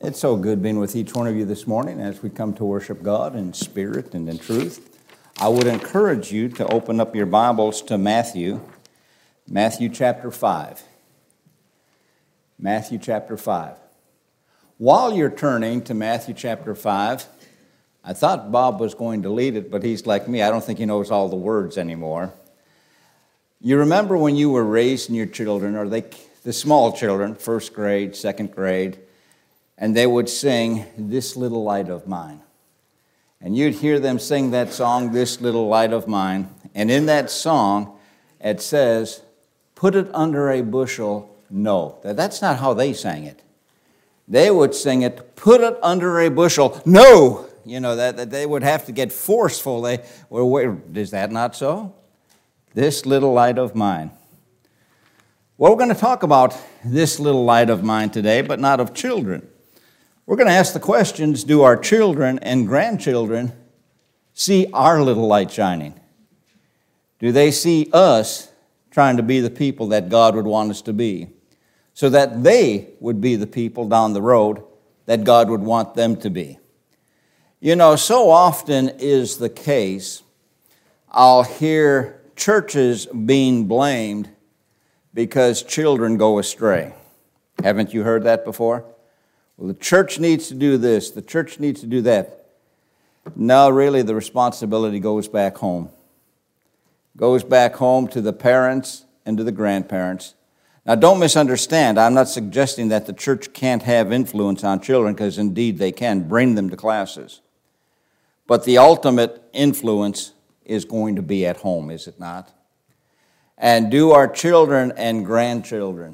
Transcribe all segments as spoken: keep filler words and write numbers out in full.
It's so good being with each one of you this morning as we come to worship God in spirit and in truth. I would encourage you to open up your Bibles to Matthew, Matthew chapter five. Matthew chapter five. While you're turning to Matthew chapter five, I thought Bob was going to lead it, but he's like me. I don't think he knows all the words anymore. You remember when you were raising your children, or they, the small children, first grade, second grade, and they would sing, "This Little Light of Mine." And you'd hear them sing that song, "This Little Light of Mine." And in that song, it says, "Put it under a bushel, no." That's not how they sang it. They would sing it, "Put it under a bushel, no." You know, that, that they would have to get forceful. They, well, wait, is that not so? This little light of mine. Well, we're going to talk about this little light of mine today, but not of children. We're going to ask the questions, do our children and grandchildren see our little light shining? Do they see us trying to be the people that God would want us to be, so that they would be the people down the road that God would want them to be? You know, so often is the case, I'll hear churches being blamed because children go astray. Haven't you heard that before? Well, the church needs to do this, the church needs to do that. No, really, the responsibility goes back home. Goes back home to the parents and to the grandparents. Now, don't misunderstand. I'm not suggesting that the church can't have influence on children, because indeed they can. Bring them to classes. But the ultimate influence is going to be at home, is it not? And do our children and grandchildren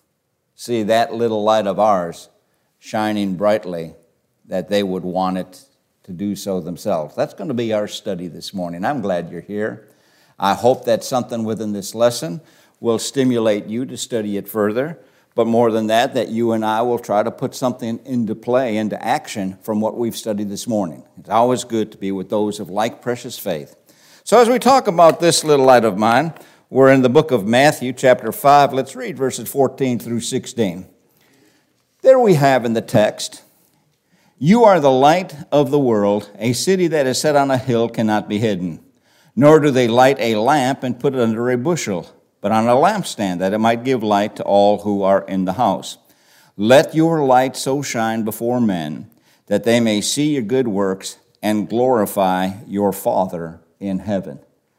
see that little light of ours shining brightly, that they would want it to do so themselves? That's going to be our study this morning. I'm glad you're here. I hope that something within this lesson will stimulate you to study it further. But more than that, that you and I will try to put something into play, into action from what we've studied this morning. It's always good to be with those of like precious faith. So as we talk about this little light of mine, we're in the book of Matthew, chapter five. Let's read verses fourteen through sixteen. There we have in the text, "You are the light of the world. A city that is set on a hill cannot be hidden. Nor do they light a lamp and put it under a bushel, but on a lampstand, that it might give light to all who are in the house. Let your light so shine before men, that they may see your good works and glorify your Father in heaven."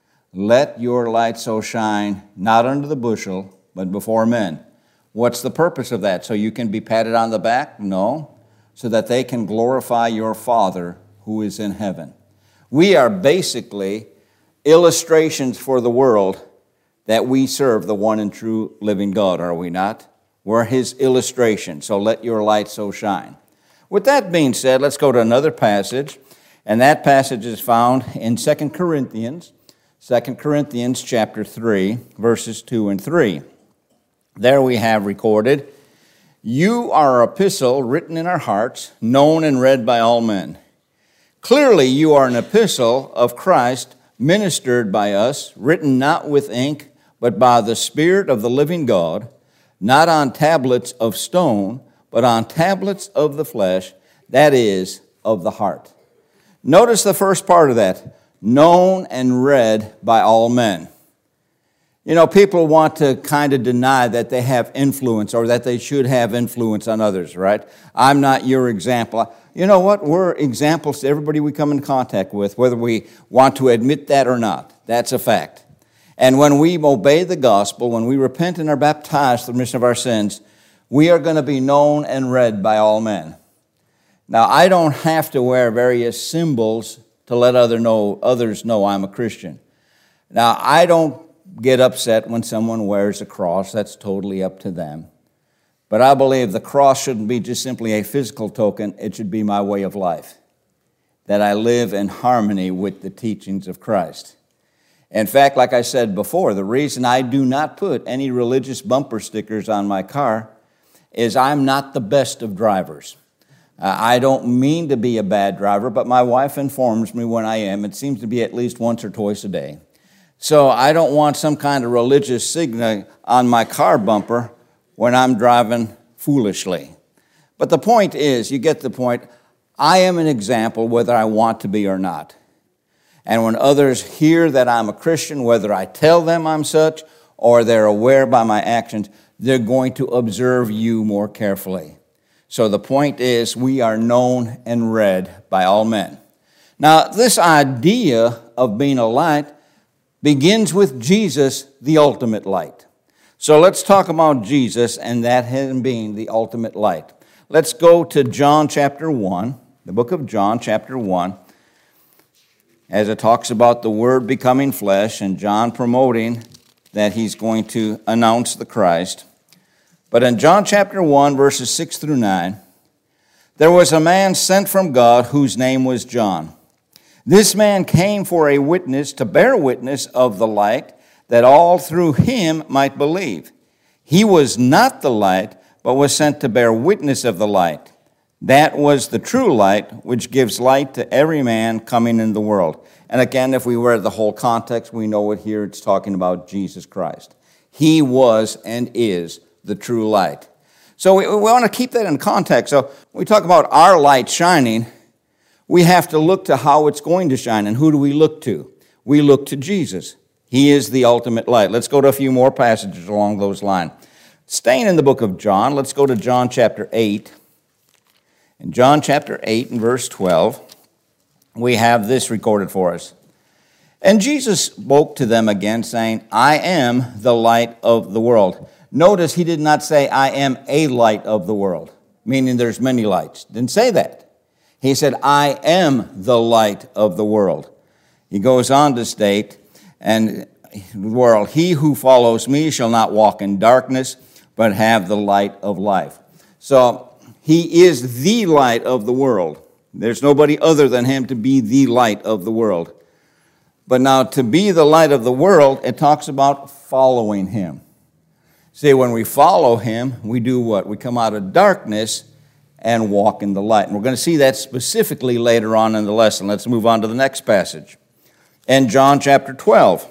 Let your light so shine, not under the bushel, but before men. What's the purpose of that? So you can be patted on the back? No. So that they can glorify your Father who is in heaven. We are basically illustrations for the world that we serve the one and true living God, are we not? We're His illustration, so let your light so shine. With that being said, let's go to another passage, and that passage is found in Second Corinthians, Second Corinthians chapter three, verses two and three. There we have recorded, "You are an epistle written in our hearts, known and read by all men. Clearly you are an epistle of Christ, ministered by us, written not with ink, but by the Spirit of the living God, not on tablets of stone, but on tablets of the flesh, that is, of the heart." Notice the first part of that, known and read by all men. You know, people want to kind of deny that they have influence or that they should have influence on others, right? I'm not your example. You know what? We're examples to everybody we come in contact with, whether we want to admit that or not. That's a fact. And when we obey the gospel, when we repent and are baptized for the remission of our sins, we are going to be known and read by all men. Now, I don't have to wear various symbols to let other know, others know I'm a Christian. Now, I don't get upset when someone wears a cross. That's totally up to them. But I believe the cross shouldn't be just simply a physical token. It should be my way of life, that I live in harmony with the teachings of Christ. In fact, like I said before, the reason I do not put any religious bumper stickers on my car is I'm not the best of drivers. Uh, I don't mean to be a bad driver, but my wife informs me when I am. It seems to be at least once or twice a day. So I don't want some kind of religious signal on my car bumper when I'm driving foolishly. But the point is, you get the point, I am an example whether I want to be or not. And when others hear that I'm a Christian, whether I tell them I'm such or they're aware by my actions, they're going to observe you more carefully. So the point is, we are known and read by all men. Now, this idea of being a light begins with Jesus, the ultimate light. So let's talk about Jesus and that him being the ultimate light. Let's go to John chapter one, the book of John chapter one, as it talks about the Word becoming flesh and John promoting that he's going to announce the Christ. But in John chapter one, verses six through nine, there was a man sent from God whose name was John. This man came for a witness, to bear witness of the light, that all through him might believe. He was not the light, but was sent to bear witness of the light. That was the true light, which gives light to every man coming in the world. And again, if we read the whole context, we know it here, it's talking about Jesus Christ. He was and is the true light. So we, we want to keep that in context. So when we talk about our light shining, we have to look to how it's going to shine. And who do we look to? We look to Jesus. He is the ultimate light. Let's go to a few more passages along those lines. Staying in the book of John, let's go to John chapter eight. In John chapter eight and verse twelve, we have this recorded for us. And Jesus spoke to them again, saying, I am the light of the world. Notice he did not say, I am a light of the world, meaning there's many lights. Didn't say that. He said, I am the light of the world. He goes on to state, and the world, he who follows me shall not walk in darkness, but have the light of life. So he is the light of the world. There's nobody other than him to be the light of the world. But now to be the light of the world, it talks about following him. See, when we follow him, we do what? We come out of darkness and walk in the light. And we're going to see that specifically later on in the lesson. Let's move on to the next passage. In John chapter twelve.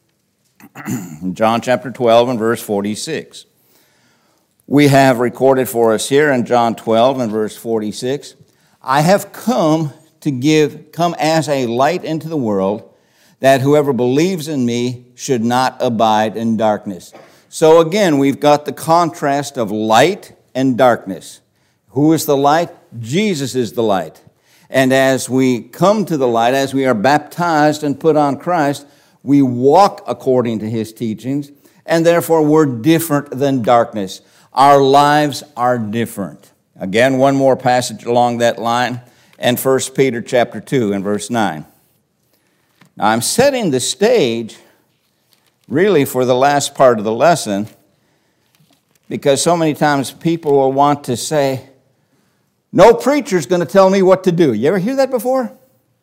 In John chapter twelve and verse forty-six. We have recorded for us here in John twelve and verse forty-six, I have come to give, come as a light into the world, that whoever believes in me should not abide in darkness. So again, we've got the contrast of light and darkness. Who is the light? Jesus is the light. And as we come to the light, as we are baptized and put on Christ, we walk according to his teachings, and therefore we're different than darkness. Our lives are different. Again, one more passage along that line, and First Peter chapter two and verse nine. Now, I'm setting the stage really for the last part of the lesson, because so many times people will want to say, no preacher's going to tell me what to do. You ever hear that before?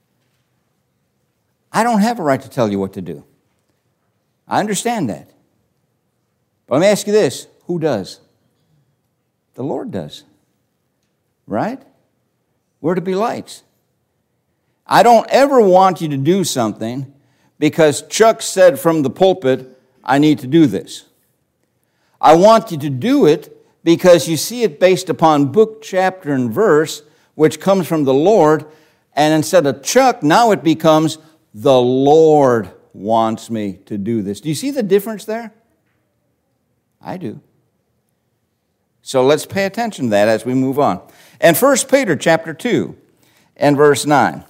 I don't have a right to tell you what to do. I understand that. But let me ask you this, who does? The Lord does. Right? We're to be lights. I don't ever want you to do something because Chuck said from the pulpit, I need to do this. I want you to do it because you see it based upon book, chapter, and verse, which comes from the Lord, and instead of Chuck, now it becomes the Lord wants me to do this. Do you see the difference there? I do. So let's pay attention to that as we move on. And First Peter chapter two and verse nine.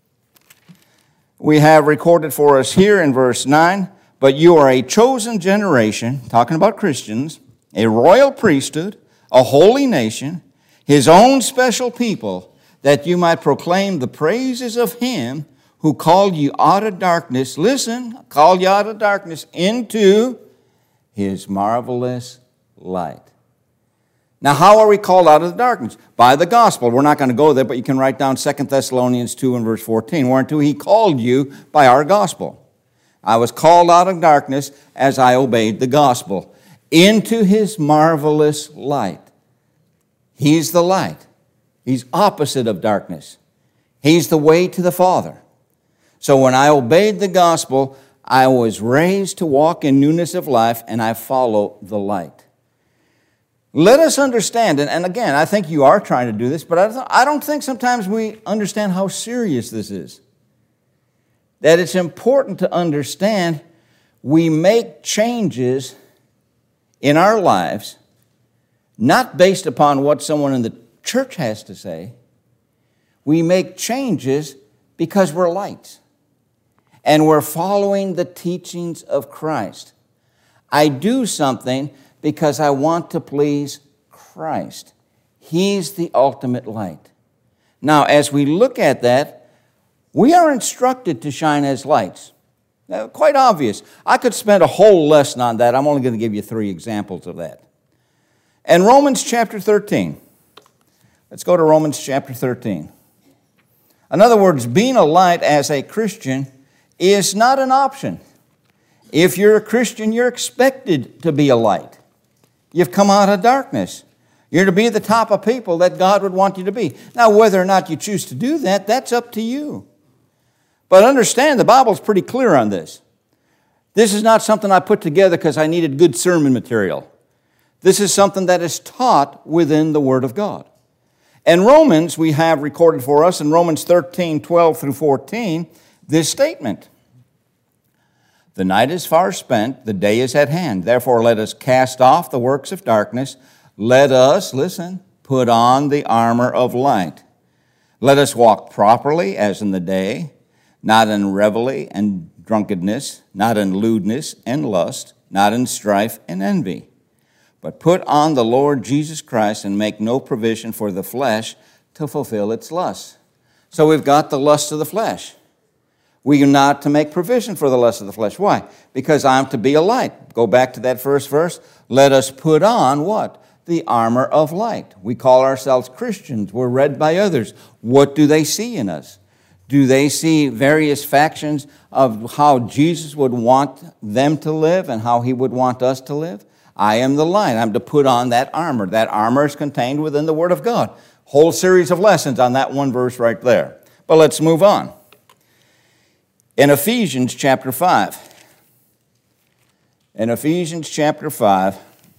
We have recorded for us here in verse nine, but you are a chosen generation, talking about Christians, a royal priesthood, a holy nation, his own special people, that you might proclaim the praises of him who called you out of darkness, listen, called you out of darkness into his marvelous light. Now, how are we called out of the darkness? By the gospel. We're not going to go there, but you can write down Second Thessalonians two and verse fourteen, whereunto he called you by our gospel. I was called out of darkness as I obeyed the gospel into his marvelous light. He's the light. He's opposite of darkness. He's the way to the Father. So when I obeyed the gospel, I was raised to walk in newness of life, and I follow the light. Let us understand, and, and again, I think you are trying to do this, but I don't, I don't think sometimes we understand how serious this is. That it's important to understand we make changes in our lives not based upon what someone in the church has to say. We make changes because we're lights and we're following the teachings of Christ. I do something because I want to please Christ. He's the ultimate light. Now, as we look at that, we are instructed to shine as lights. Now, quite obvious. I could spend a whole lesson on that. I'm only going to give you three examples of that. In Romans chapter thirteen, let's go to Romans chapter thirteen. In other words, being a light as a Christian is not an option. If you're a Christian, you're expected to be a light. You've come out of darkness. You're to be the type of people that God would want you to be. Now, whether or not you choose to do that, that's up to you. But understand, the Bible's pretty clear on this. This is not something I put together because I needed good sermon material. This is something that is taught within the Word of God. In Romans, we have recorded for us in Romans thirteen, twelve through fourteen, this statement. The night is far spent, the day is at hand. Therefore, let us cast off the works of darkness. Let us, listen, put on the armor of light. Let us walk properly as in the day, not in revelry and drunkenness, not in lewdness and lust, not in strife and envy. But put on the Lord Jesus Christ and make no provision for the flesh to fulfill its lusts. So we've got the lust of the flesh. We are not to make provision for the lust of the flesh. Why? Because I'm to be a light. Go back to that first verse. Let us put on what? The armor of light. We call ourselves Christians. We're read by others. What do they see in us? Do they see various factions of how Jesus would want them to live and how He would want us to live? I am the light. I'm to put on that armor. That armor is contained within the Word of God. Whole series of lessons on that one verse right there. But let's move on. In Ephesians chapter five. In Ephesians chapter five,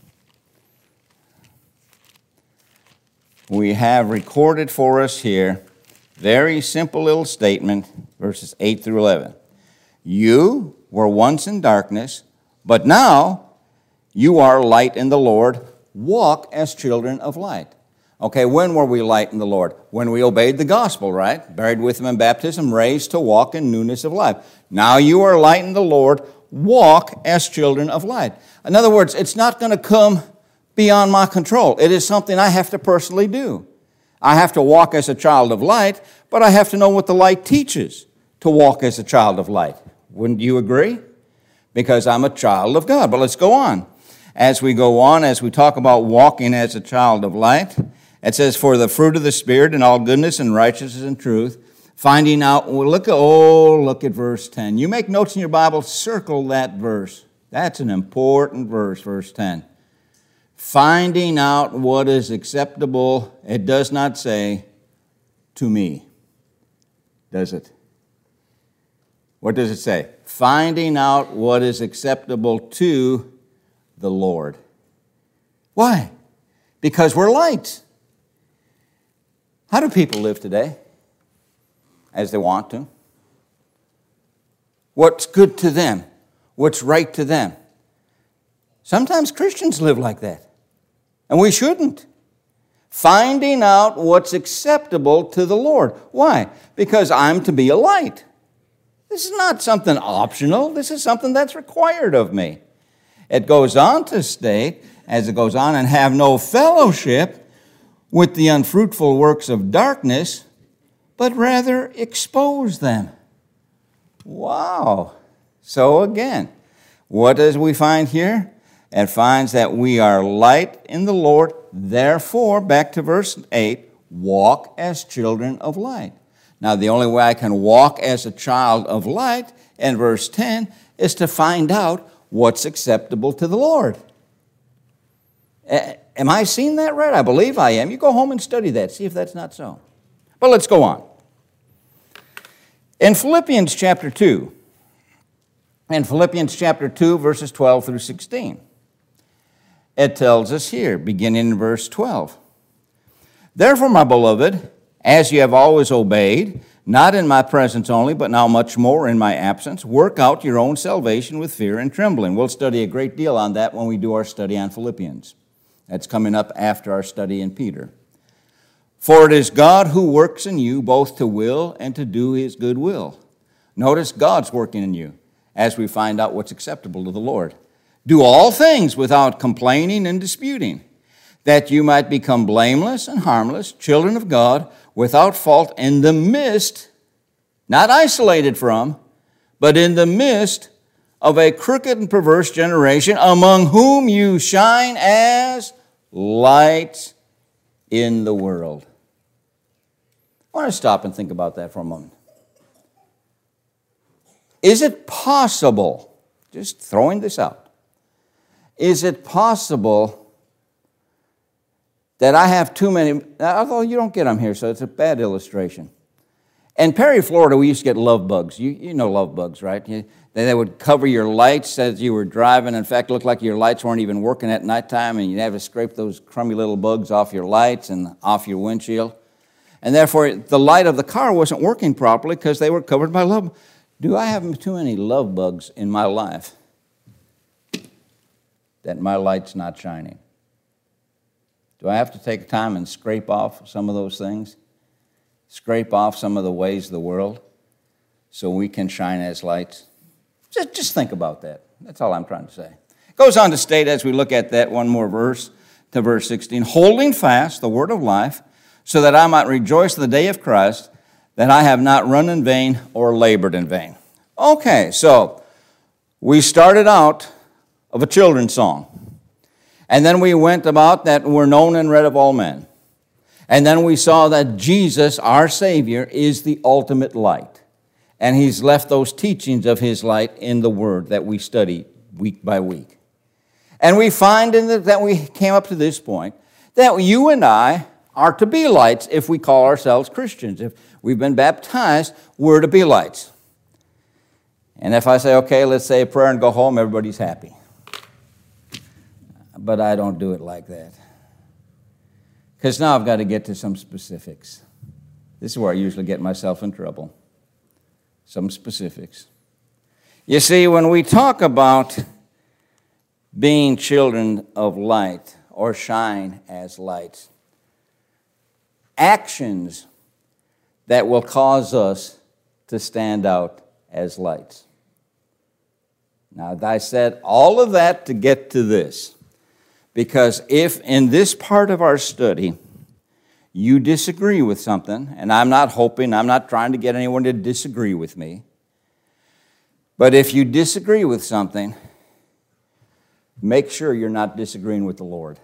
we have recorded for us here very simple little statement, verses eight through eleven. You were once in darkness, but now you are light in the Lord. Walk as children of light. Okay, when were we light in the Lord? When we obeyed the gospel, right? Buried with Him in baptism, raised to walk in newness of life. Now you are light in the Lord. Walk as children of light. In other words, it's not going to come beyond my control. It is something I have to personally do. I have to walk as a child of light, but I have to know what the light teaches to walk as a child of light. Wouldn't you agree? Because I'm a child of God. But let's go on. As we go on, as we talk about walking as a child of light, it says, for the fruit of the Spirit in all goodness and righteousness and truth, finding out, well, look at, oh, look at verse ten. You make notes in your Bible, circle that verse. That's an important verse, verse ten. Finding out what is acceptable, it does not say, to me, does it? What does it say? Finding out what is acceptable to the Lord. Why? Because we're lights. How do people live today? As they want to. What's good to them? What's right to them? Sometimes Christians live like that. And we shouldn't. Finding out what's acceptable to the Lord. Why? Because I'm to be a light. This is not something optional. This is something that's required of me. It goes on to state, as it goes on, and have no fellowship with the unfruitful works of darkness, but rather expose them. Wow. So again, what does we find here? It finds that we are light in the Lord. Therefore, back to verse eight, walk as children of light. Now, the only way I can walk as a child of light, in verse ten, is to find out what's acceptable to the Lord. Am I seeing that right? I believe I am. You go home and study that. See if that's not so. But let's go on. In Philippians chapter two, in Philippians chapter two, verses twelve through sixteen, It tells us here, beginning in verse twelve. Therefore, my beloved, as you have always obeyed, not in my presence only, but now much more in my absence, work out your own salvation with fear and trembling. We'll study a great deal on that when we do our study on Philippians. That's coming up after our study in Peter. For it is God who works in you both to will and to do his good will. Notice God's working in you as we find out what's acceptable to the Lord. Do all things without complaining and disputing, that you might become blameless and harmless, children of God, without fault in the midst, not isolated from, but in the midst of a crooked and perverse generation, among whom you shine as lights in the world. I want to stop and think about that for a moment. Is it possible, just throwing this out, is it possible that I have too many, although you don't get them here, so it's a bad illustration. In Perry, Florida, we used to get love bugs. You, you know love bugs, right? You, they would cover your lights as you were driving. In fact, it looked like your lights weren't even working at nighttime, and you'd have to scrape those crummy little bugs off your lights and off your windshield. And therefore, the light of the car wasn't working properly because they were covered by love. Do I have too many love bugs in my life that my light's not shining? Do I have to take time and scrape off some of those things? Scrape off some of the ways of the world so we can shine as lights? Just, just think about that. That's all I'm trying to say. It goes on to state, as we look at that one more verse, to verse sixteen, holding fast the word of life, so that I might rejoice in the day of Christ, that I have not run in vain or labored in vain. Okay, so we started out of a children's song. And then we went about that we're known and read of all men. And then we saw that Jesus, our Savior, is the ultimate light. And he's left those teachings of his light in the Word that we study week by week. And we find in the, that we came up to this point that you and I are to be lights if we call ourselves Christians. If we've been baptized, we're to be lights. And if I say, okay, let's say a prayer and go home, everybody's happy. But I don't do it like that. Because now I've got to get to some specifics. This is where I usually get myself in trouble. Some specifics. You see, when we talk about being children of light or shine as lights, actions that will cause us to stand out as lights. Now, I said all of that to get to this. Because if in this part of our study you disagree with something, and I'm not hoping, I'm not trying to get anyone to disagree with me, but if you disagree with something, make sure you're not disagreeing with the Lord.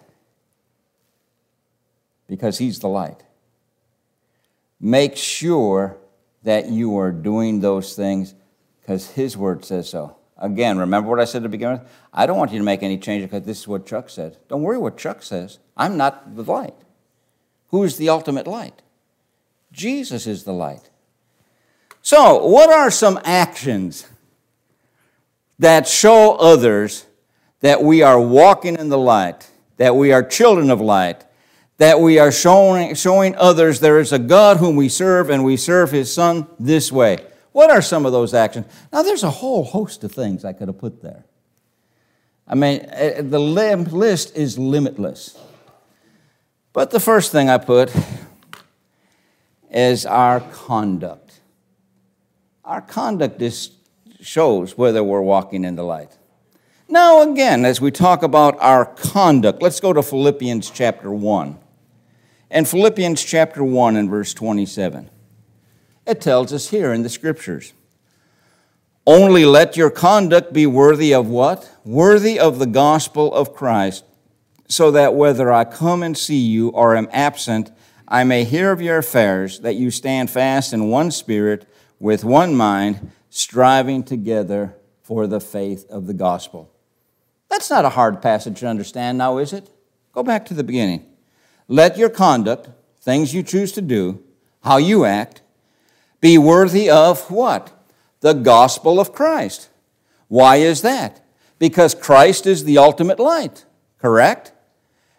Because he's the light. Make sure that you are doing those things because his word says so. Again, remember what I said at the beginning? I don't want you to make any changes because this is what Chuck said. Don't worry what Chuck says. I'm not the light. Who is the ultimate light? Jesus is the light. So, what are some actions that show others that we are walking in the light, that we are children of light, that we are showing, showing others there is a God whom we serve and we serve his Son this way? What are some of those actions? Now, there's a whole host of things I could have put there. I mean, the list is limitless. But the first thing I put is our conduct. Our conduct is, shows whether we're walking in the light. Now, again, as we talk about our conduct, let's go to Philippians chapter one. And Philippians chapter one and verse twenty-seven. It tells us here in the Scriptures, only let your conduct be worthy of what? Worthy of the gospel of Christ, so that whether I come and see you or am absent, I may hear of your affairs, that you stand fast in one spirit, with one mind, striving together for the faith of the gospel. That's not a hard passage to understand now, is it? Go back to the beginning. Let your conduct, things you choose to do, how you act, be worthy of what? The gospel of Christ. Why is that? Because Christ is the ultimate light, correct?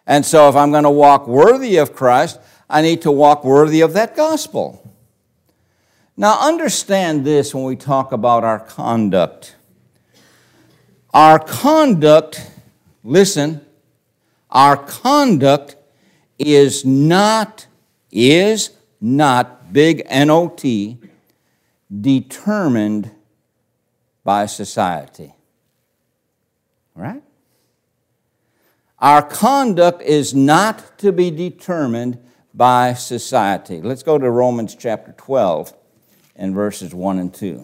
And so if I'm going to walk worthy of Christ, I need to walk worthy of that gospel. Now understand this when we talk about our conduct. Our conduct, listen, our conduct is not, is not, big N O T, determined by society. Right? Our conduct is not to be determined by society. Let's go to Romans chapter twelve and verses one and two.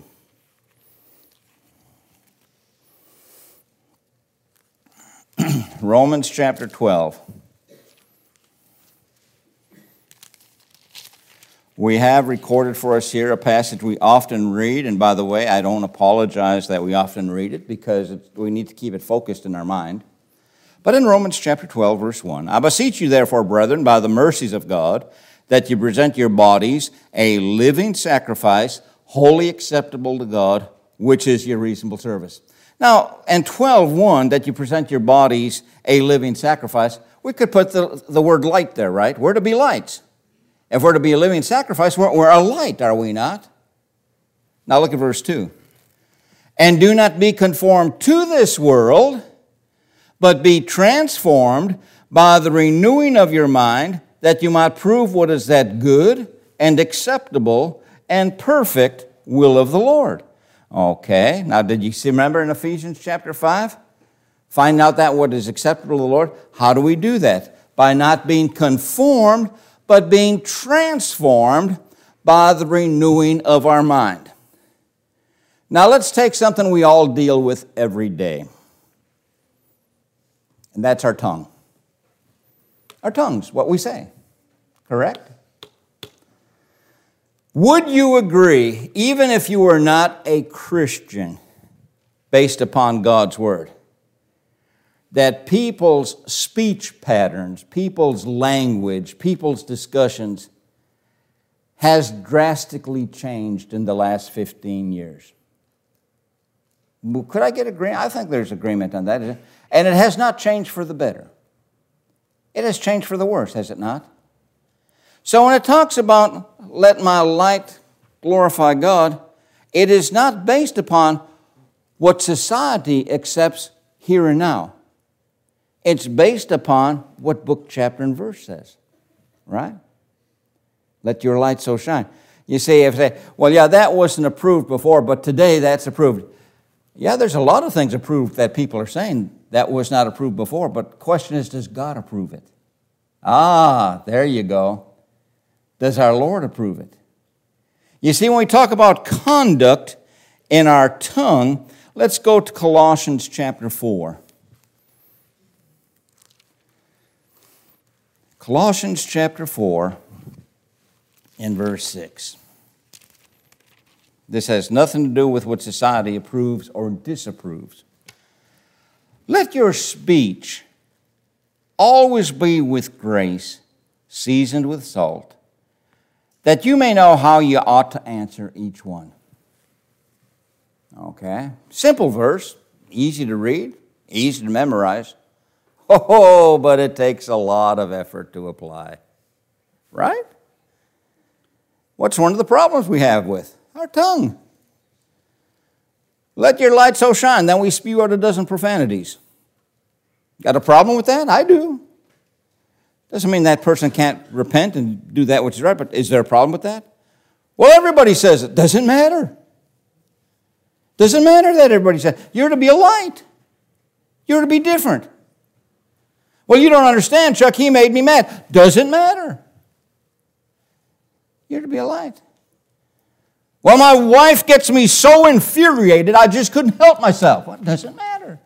Romans chapter twelve. We have recorded for us here a passage we often read, and by the way, I don't apologize that we often read it because it's, we need to keep it focused in our mind. But in Romans chapter twelve, verse one, I beseech you therefore, brethren, by the mercies of God, that you present your bodies a living sacrifice, wholly acceptable to God, which is your reasonable service. Now, in twelve one, that you present your bodies a living sacrifice, we could put the, the word light there, right? We're to be lights. If we're to be a living sacrifice, we're, we're a light, are we not? Now look at verse two. And do not be conformed to this world, but be transformed by the renewing of your mind, that you might prove what is that good and acceptable and perfect will of the Lord. Okay, now did you see, remember in Ephesians chapter five? Find out that what is acceptable to the Lord. How do we do that? By not being conformed, but being transformed by the renewing of our mind. Now let's take something we all deal with every day. And that's our tongue. Our tongue's what we say. Correct? Would you agree, even if you were not a Christian, based upon God's Word, that people's speech patterns, people's language, people's discussions has drastically changed in the last fifteen years? Could I get agreement? I think there's agreement on that. And it has not changed for the better. It has changed for the worse, has it not? So when it talks about let my light glorify God, it is not based upon what society accepts here and now. It's based upon what book, chapter, and verse says, right? Let your light so shine. You say, if they, well, yeah, that wasn't approved before, but today that's approved. Yeah, there's a lot of things approved that people are saying that was not approved before, but the question is, does God approve it? Ah, there you go. Does our Lord approve it? You see, when we talk about conduct in our tongue, let's go to Colossians chapter four. Colossians chapter four in verse six. This has nothing to do with what society approves or disapproves. Let your speech always be with grace, seasoned with salt, that you may know how you ought to answer each one. Okay, simple verse, easy to read, easy to memorize. Oh, but it takes a lot of effort to apply. Right? What's one of the problems we have with? Our tongue. Let your light so shine, then we spew out a dozen profanities. Got a problem with that? I do. Doesn't mean that person can't repent and do that which is right, but is there a problem with that? Well, everybody says it. Doesn't matter. Doesn't matter that everybody says it. You're to be a light. You're to be different. Well, you don't understand, Chuck, he made me mad. Doesn't matter. You're to be a light. Well, my wife gets me so infuriated, I just couldn't help myself. Well, it doesn't matter.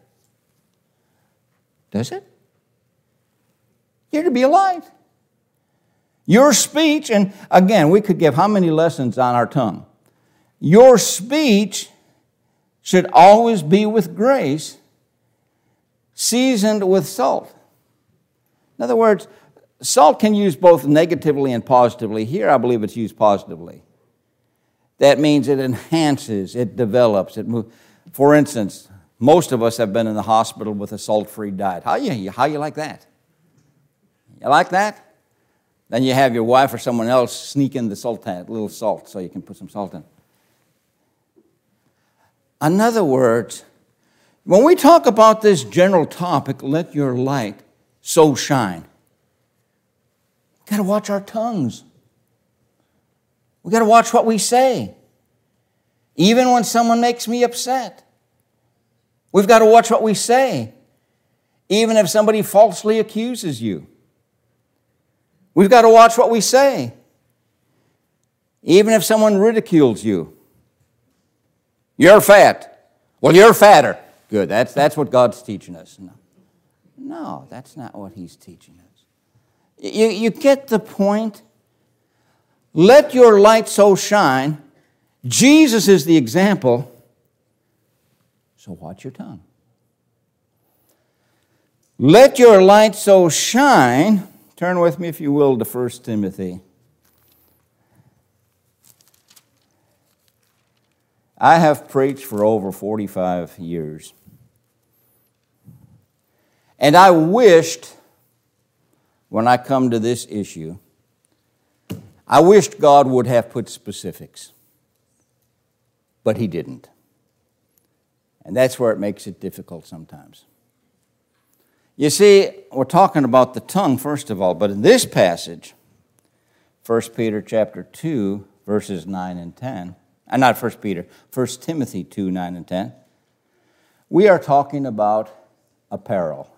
Does it? You're to be a light. Your speech, and again, we could give how many lessons on our tongue? Your speech should always be with grace, seasoned with salt. In other words, salt can use both negatively and positively. Here, I believe it's used positively. That means it enhances, it develops, it moves. For instance, most of us have been in the hospital with a salt-free diet. How you, how you like that? You like that? Then you have your wife or someone else sneak in the sultan, a little salt, so you can put some salt in. In other words, when we talk about this general topic, let your light so shine, we've got to watch our tongues. We've got to watch what we say. Even when someone makes me upset, we've got to watch what we say. Even if somebody falsely accuses you, we've got to watch what we say. Even if someone ridicules you. You're fat. Well, you're fatter. Good, that's, that's what God's teaching us. No, no, that's not what He's teaching us. You, you get the point? Let your light so shine. Jesus is the example. So watch your tongue. Let your light so shine. Turn with me, if you will, to First Timothy. I have preached for over forty-five years. And I wished, when I come to this issue, I wished God would have put specifics. But He didn't. And that's where it makes it difficult sometimes. You see, we're talking about the tongue, first of all, but in this passage, First Peter chapter two, verses nine and ten, uh, not First Peter, First Timothy two, nine and ten, we are talking about apparel.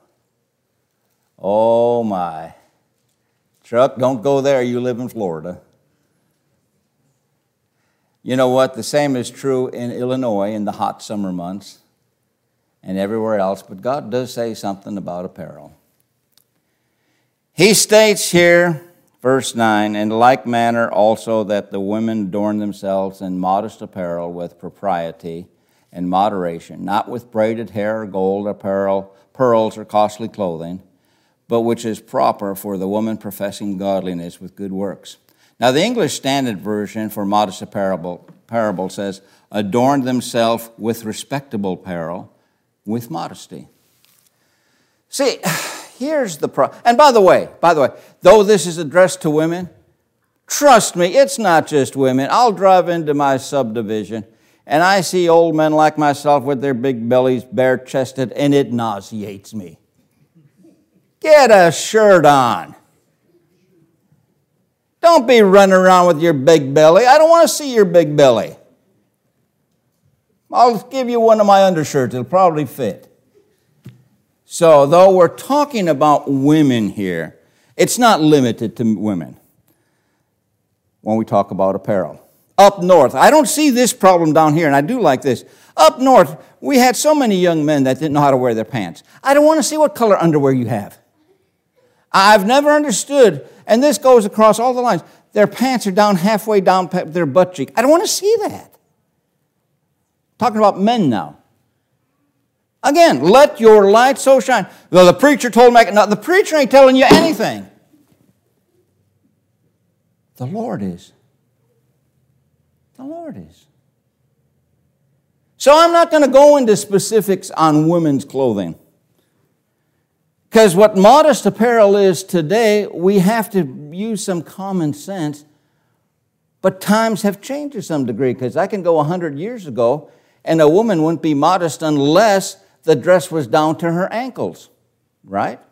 Oh my. Chuck, don't go there, you live in Florida. You know what? The same is true in Illinois in the hot summer months and everywhere else, but God does say something about apparel. He states here, verse nine, in like manner also that the women adorn themselves in modest apparel with propriety and moderation, not with braided hair or gold apparel, pearls or costly clothing, but which is proper for the woman professing godliness with good works. Now, the English Standard Version for modest apparel, parable says, adorn themselves with respectable apparel, with modesty. See, here's the problem. And by the way, by the way, though this is addressed to women, trust me, it's not just women. I'll drive into my subdivision, and I see old men like myself with their big bellies, bare-chested, and it nauseates me. Get a shirt on. Don't be running around with your big belly. I don't want to see your big belly. I'll give you one of my undershirts. It'll probably fit. So, though we're talking about women here, it's not limited to women when we talk about apparel. Up north, I don't see this problem down here, and I do like this. Up north, we had so many young men that didn't know how to wear their pants. I don't want to see what color underwear you have. I've never understood, and this goes across all the lines, their pants are down halfway down their butt cheek. I don't want to see that. Talking about men now. Again, let your light so shine. Well, the preacher told me, no, the preacher ain't telling you anything. The Lord is. The Lord is. So I'm not going to go into specifics on women's clothing. Because what modest apparel is today, we have to use some common sense. But times have changed to some degree, because I can go one hundred years ago, and a woman wouldn't be modest unless the dress was down to her ankles, right?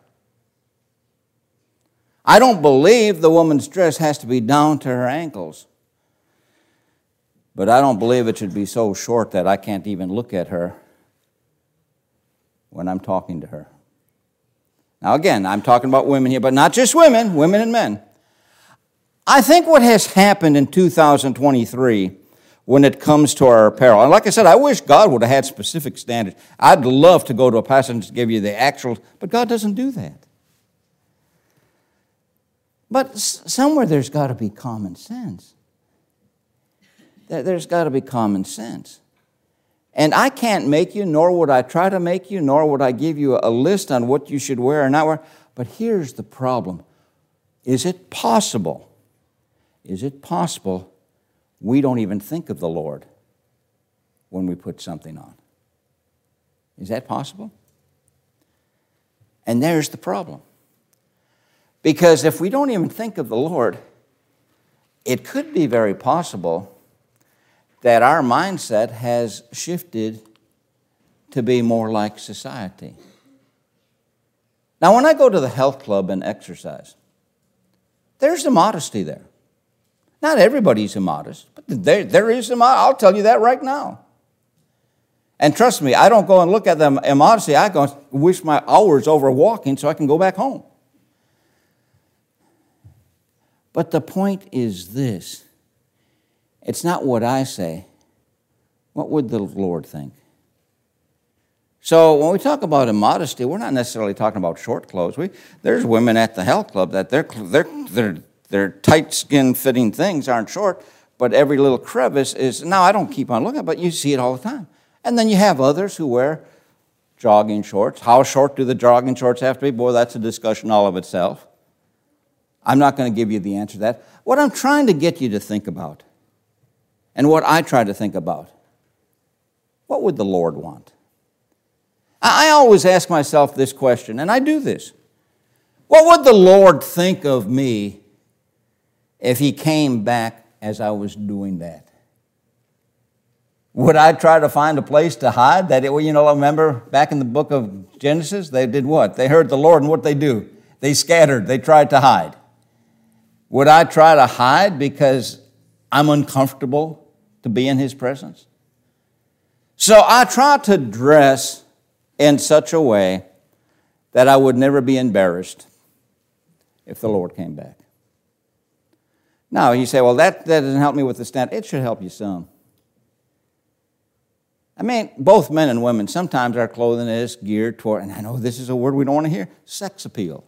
I don't believe the woman's dress has to be down to her ankles. But I don't believe it should be so short that I can't even look at her when I'm talking to her. Now again, I'm talking about women here, but not just women, women and men. I think what has happened in two thousand twenty-three when it comes to our apparel, and like I said, I wish God would have had specific standards. I'd love to go to a passage and give you the actual, but God doesn't do that. But somewhere there's got to be common sense. There's got to be common sense. And I can't make you, nor would I try to make you, nor would I give you a list on what you should wear or not wear. But here's the problem. Is it possible, is it possible we don't even think of the Lord when we put something on? Is that possible? And there's the problem. Because if we don't even think of the Lord, it could be very possible that our mindset has shifted to be more like society. Now, when I go to the health club and exercise, there's a modesty there. Not everybody's immodest, but there, there is immodesty. I'll tell you that right now. And trust me, I don't go and look at the immodesty. I go and wish my hours over walking so I can go back home. But the point is this. It's not what I say. What would the Lord think? So when we talk about immodesty, we're not necessarily talking about short clothes. We, there's women at the health club that their their their their tight skin fitting things aren't short, but every little crevice is. Now I don't keep on looking, but you see it all the time. And then you have others who wear jogging shorts. How short do the jogging shorts have to be? Boy, that's a discussion all of itself. I'm not going to give you the answer to that. What I'm trying to get you to think about, and what I try to think about, what would the Lord want? I always ask myself this question, and I do this. What would the Lord think of me if He came back as I was doing that? Would I try to find a place to hide? That it, well, you know, remember back in the book of Genesis, they did what? They heard the Lord, and what they do? They scattered. They tried to hide. Would I try to hide because I'm uncomfortable to be in His presence? So I try to dress in such a way that I would never be embarrassed if the Lord came back. Now, you say, well, that, that doesn't help me with the stand. It should help you some. I mean, both men and women, sometimes our clothing is geared toward, and I know this is a word we don't want to hear, sex appeal.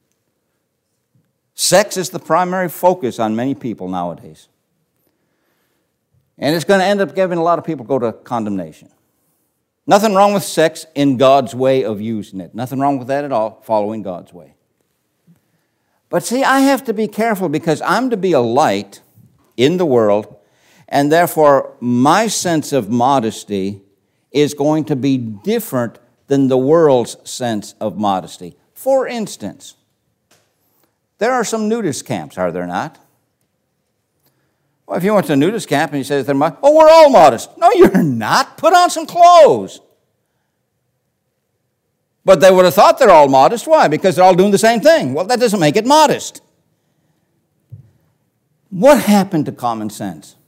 Sex is the primary focus on many people nowadays. And it's going to end up giving a lot of people go to condemnation. Nothing wrong with sex in God's way of using it. Nothing wrong with that at all, following God's way. But see, I have to be careful because I'm to be a light in the world, and therefore my sense of modesty is going to be different than the world's sense of modesty. For instance, there are some nudist camps, are there not? Well, if you went to a nudist camp and you say, oh, we're all modest. No, you're not. Put on some clothes. But they would have thought they're all modest. Why? Because they're all doing the same thing. Well, that doesn't make it modest. What happened to common sense?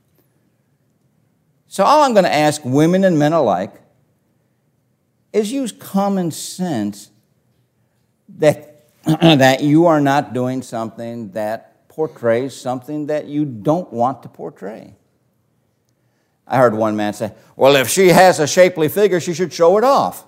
So all I'm going to ask women and men alike is use common sense that, that you are not doing something that portrays something that you don't want to portray. I heard one man say, well, if she has a shapely figure, she should show it off.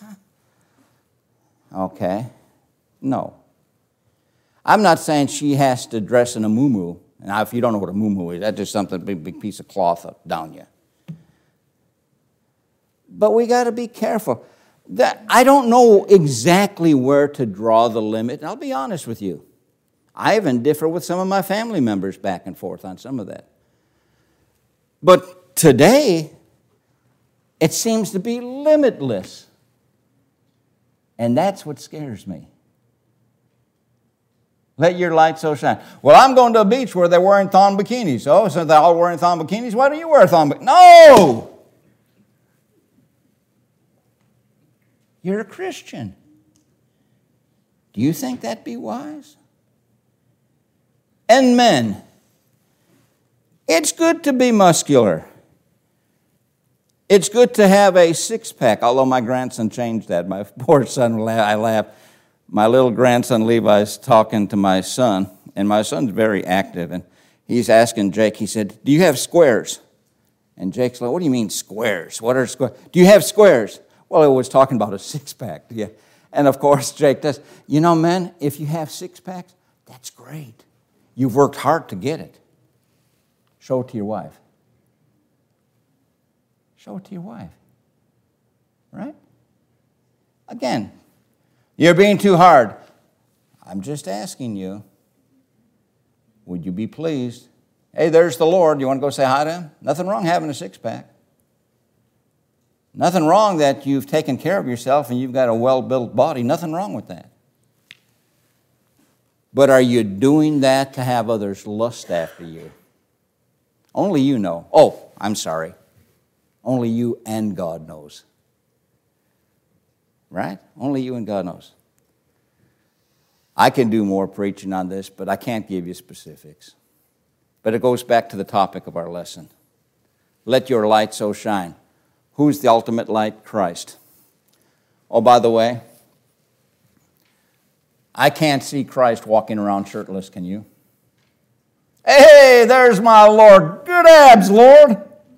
Okay. No. I'm not saying she has to dress in a muumuu. Now, if you don't know what a muumuu is, that's just something, a big, big piece of cloth up, down you. But we got to be careful. That, I don't know exactly where to draw the limit, and I'll be honest with you. I even differ with some of my family members back and forth on some of that. But today, it seems to be limitless. And that's what scares me. Let your light so shine. Well, I'm going to a beach where they're wearing thong bikinis. Oh, so they're all wearing thong bikinis? Why don't you wear a thong bikini? No! You're a Christian. Do you think that'd be wise? And men, it's good to be muscular. It's good to have a six-pack, although my grandson changed that. My poor son, I laugh. My little grandson Levi's talking to my son, and my son's very active, and he's asking Jake, he said, do you have squares? And Jake's like, what do you mean squares? What are squares? Do you have squares? Well, it was talking about a six-pack. Yeah. And, of course, Jake does. You know, men, if you have six-packs, that's great. You've worked hard to get it. Show it to your wife. Show it to your wife. Right? Again, you're being too hard. I'm just asking you, would you be pleased? Hey, there's the Lord. You want to go say hi to Him? Nothing wrong having a six-pack. Nothing wrong that you've taken care of yourself and you've got a well-built body. Nothing wrong with that. But are you doing that to have others lust after you? Only you know. Oh, I'm sorry. Only you and God knows. Right? Only you and God knows. I can do more preaching on this, but I can't give you specifics. But it goes back to the topic of our lesson. Let your light so shine. Who's the ultimate light? Christ. Oh, by the way, I can't see Christ walking around shirtless, can you? Hey, there's my Lord. Good abs, Lord.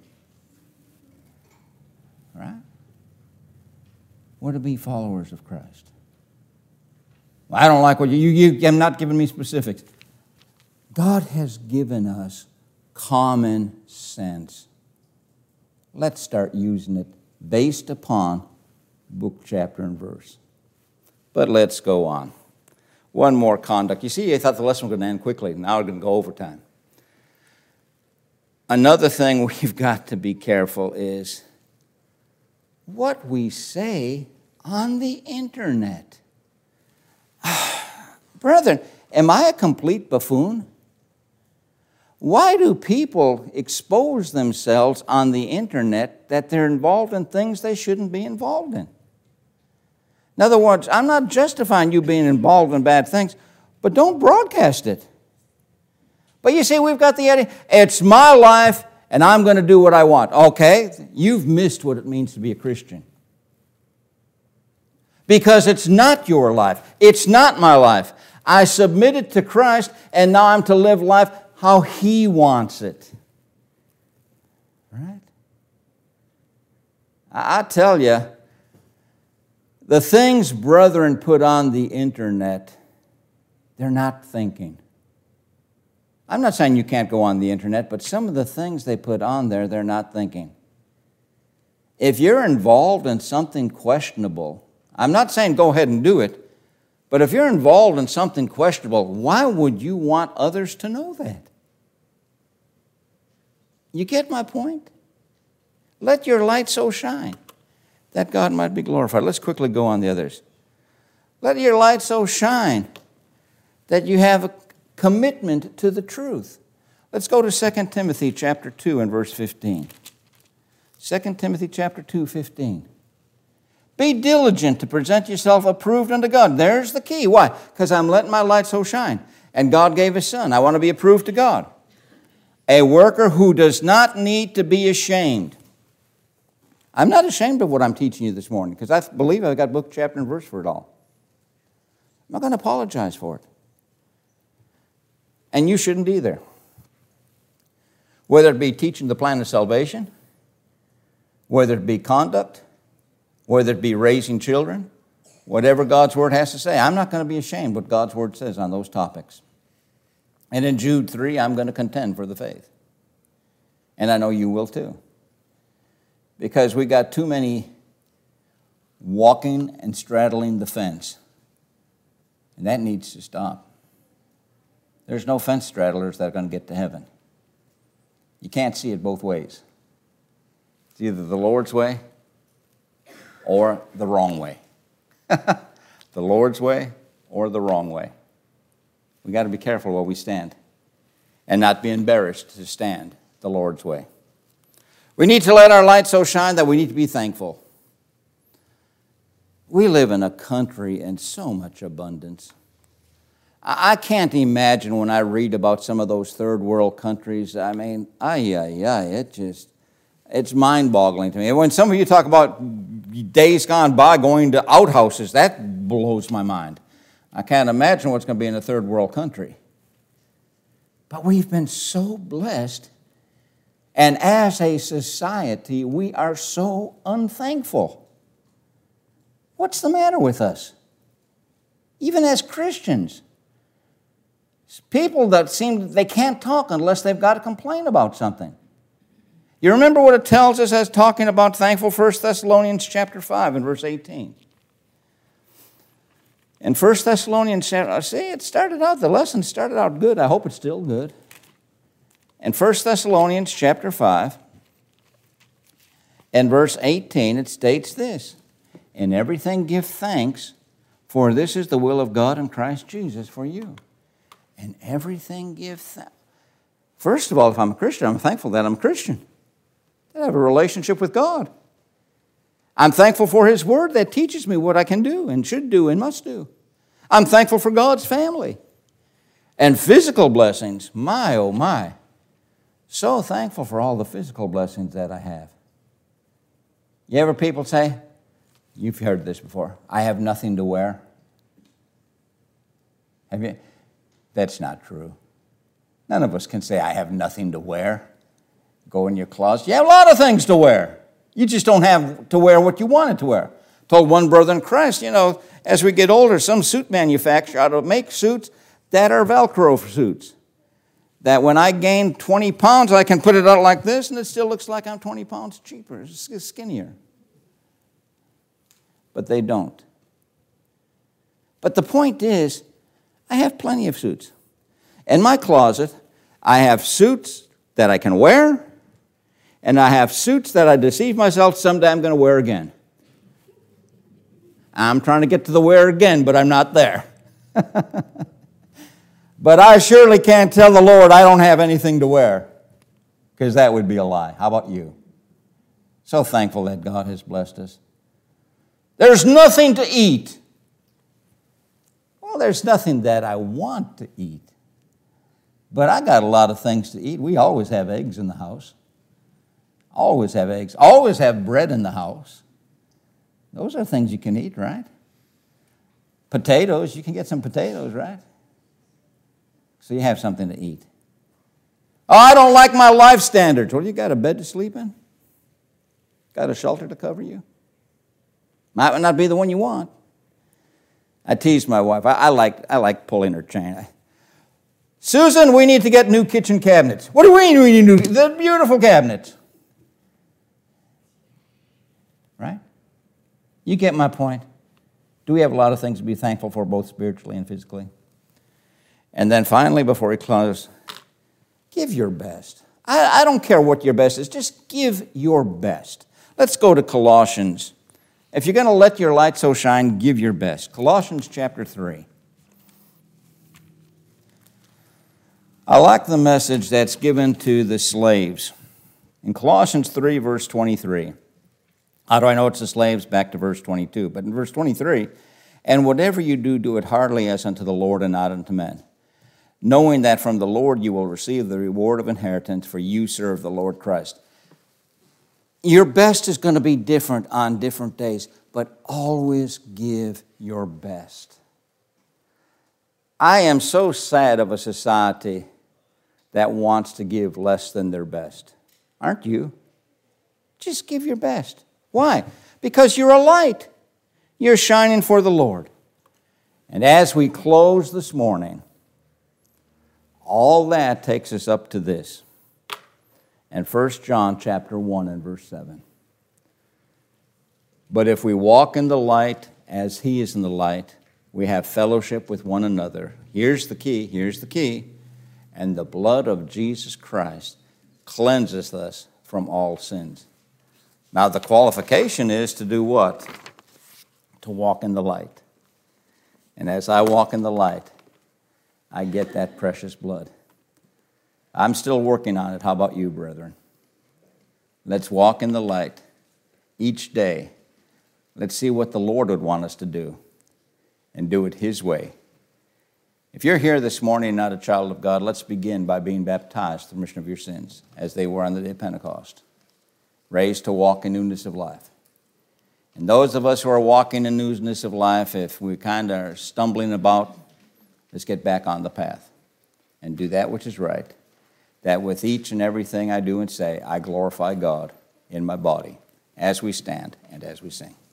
Right? We're to be followers of Christ. Well, I don't like what you, you, you, I'm not giving me specifics. God has given us common sense. Let's start using it based upon book, chapter, and verse. But let's go on. One more conduct. You see, I thought the lesson was going to end quickly. Now we're going to go overtime. Another thing we've got to be careful is what we say on the internet. Brethren, am I a complete buffoon? Why do people expose themselves on the internet that they're involved in things they shouldn't be involved in? In other words, I'm not justifying you being involved in bad things, but don't broadcast it. But you see, we've got the idea, it's my life and I'm going to do what I want. Okay, you've missed what it means to be a Christian. Because it's not your life. It's not my life. I submitted to Christ and now I'm to live life how He wants it. Right? I tell you, the things brethren put on the internet, they're not thinking. I'm not saying you can't go on the internet, but some of the things they put on there, they're not thinking. If you're involved in something questionable, I'm not saying go ahead and do it, but if you're involved in something questionable, why would you want others to know that? You get my point? Let your light so shine that God might be glorified. Let's quickly go on the others. Let your light so shine that you have a commitment to the truth. Let's go to Second Timothy chapter two and verse fifteen. Second Timothy chapter two, fifteen. Be diligent to present yourself approved unto God. There's the key. Why? Because I'm letting my light so shine. And God gave His Son. I want to be approved to God. A worker who does not need to be ashamed. I'm not ashamed of what I'm teaching you this morning because I believe I've got book, chapter, and verse for it all. I'm not going to apologize for it. And you shouldn't either. Whether it be teaching the plan of salvation, whether it be conduct, whether it be raising children, whatever God's Word has to say, I'm not going to be ashamed what God's Word says on those topics. And in Jude three, I'm going to contend for the faith. And I know you will too. Because we got too many walking and straddling the fence. And that needs to stop. There's no fence straddlers that are going to get to heaven. You can't see it both ways. It's either the Lord's way or the wrong way. The Lord's way or the wrong way. We got to be careful where we stand and not be embarrassed to stand the Lord's way. We need to let our light so shine that we need to be thankful. We live in a country in so much abundance. I can't imagine when I read about some of those third world countries, I mean, ay, ay, ay, it just, it's mind-boggling to me. When some of you talk about days gone by going to outhouses, that blows my mind. I can't imagine what's going to be in a third world country. But we've been so blessed, and as a society, we are so unthankful. What's the matter with us? Even as Christians. People that seem they can't talk unless they've got to complain about something. You remember what it tells us as talking about thankful? First Thessalonians chapter five and verse eighteen. In First Thessalonians, see, it started out, the lesson started out good. I hope it's still good. In First Thessalonians chapter five and verse eighteen, it states this: in everything give thanks, for this is the will of God in Christ Jesus for you. In everything give thanks. First of all, if I'm a Christian, I'm thankful that I'm a Christian. That I have a relationship with God. I'm thankful for His Word that teaches me what I can do and should do and must do. I'm thankful for God's family. And physical blessings, my, oh my. So thankful for all the physical blessings that I have. You ever people say, you've heard this before, I have nothing to wear? Have you? That's not true. None of us can say, I have nothing to wear. Go in your closet. You have a lot of things to wear. You just don't have to wear what you wanted to wear. Told one brother in Christ, you know, as we get older, some suit manufacturer ought to make suits that are Velcro suits. That when I gain twenty pounds, I can put it out like this, and it still looks like I'm twenty pounds cheaper, skinnier. But they don't. But the point is, I have plenty of suits. In my closet, I have suits that I can wear, and I have suits that I deceive myself someday I'm going to wear again. I'm trying to get to the wear again, but I'm not there. But I surely can't tell the Lord I don't have anything to wear, because that would be a lie. How about you? So thankful that God has blessed us. There's nothing to eat. Well, there's nothing that I want to eat. But I got a lot of things to eat. We always have eggs in the house. Always have eggs. Always have bread in the house. Those are things you can eat, right? Potatoes, you can get some potatoes, right? So you have something to eat. Oh, I don't like my life standards. Well, you got a bed to sleep in? Got a shelter to cover you? Might not be the one you want. I tease my wife. I, I like I like pulling her chain. I, Susan, we need to get new kitchen cabinets. What do we mean we need new? They're beautiful cabinets. Right? You get my point. Do we have a lot of things to be thankful for, both spiritually and physically? And then finally, before we close, give your best. I, I don't care what your best is. Just give your best. Let's go to Colossians. If you're going to let your light so shine, give your best. Colossians chapter three. I like the message that's given to the slaves. In Colossians three, verse twenty-three. How do I know it's the slaves? Back to verse twenty-two. But in verse twenty-three, and whatever you do, do it heartily as unto the Lord and not unto men, knowing that from the Lord you will receive the reward of inheritance, for you serve the Lord Christ. Your best is going to be different on different days, but always give your best. I am so sad of a society that wants to give less than their best. Aren't you? Just give your best. Why? Because you're a light. You're shining for the Lord. And as we close this morning, all that takes us up to this. And First John chapter one and verse seven. But if we walk in the light as He is in the light, we have fellowship with one another. Here's the key, here's the key. And the blood of Jesus Christ cleanses us from all sins. Now the qualification is to do what? To walk in the light. And as I walk in the light, I get that precious blood. I'm still working on it. How about you, brethren? Let's walk in the light each day. Let's see what the Lord would want us to do and do it His way. If you're here this morning and not a child of God, let's begin by being baptized for the remission of your sins, as they were on the day of Pentecost, raised to walk in newness of life. And those of us who are walking in newness of life, if we kind of are stumbling about, let's get back on the path and do that which is right, that with each and everything I do and say, I glorify God in my body as we stand and as we sing.